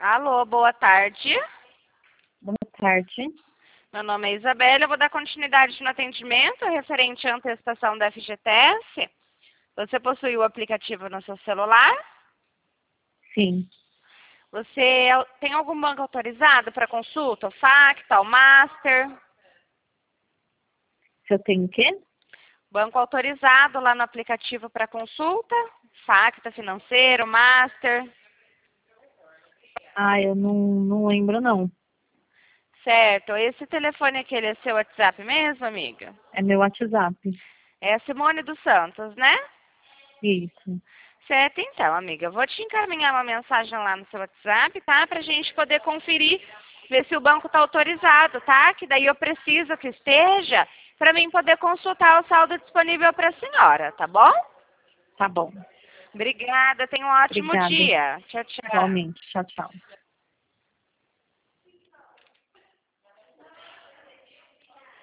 Alô, boa tarde. Boa tarde. Meu nome é Isabela, eu vou dar continuidade no atendimento referente à antecipação da FGTS. Você possui o aplicativo no seu celular? Sim. Você tem algum banco autorizado para consulta? O Facta, o Master? Se eu tenho o quê? Banco autorizado lá no aplicativo para consulta? Facta Financeiro, Master? Eu não lembro, não. Certo. Esse telefone aqui, ele é seu WhatsApp mesmo, amiga? É meu WhatsApp. É a Simone dos Santos, né? Isso. Certo, então, amiga. Eu vou te encaminhar uma mensagem lá no seu WhatsApp, tá? Pra gente poder conferir, ver se o banco tá autorizado, tá? Que daí eu preciso que esteja para mim poder consultar o saldo disponível para a senhora, tá bom? Tá bom. Obrigada, tenha um ótimo Obrigada. dia. Tchau, tchau. Igualmente. Tchau, tchau.